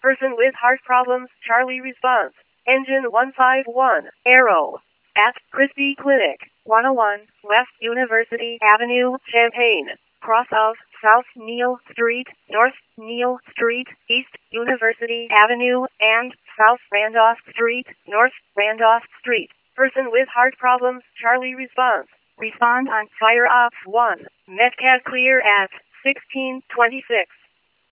Person with heart problems, Charlie response. Engine 151, Arrow. At Christie Clinic, 101, West University Avenue, Champaign. Cross of South Neal Street, North Neal Street, East University Avenue, and South Randolph Street, North Randolph Street. Person with heart problems, Charlie response. Respond on Fire Ops 1. Metcalf clear at 1626.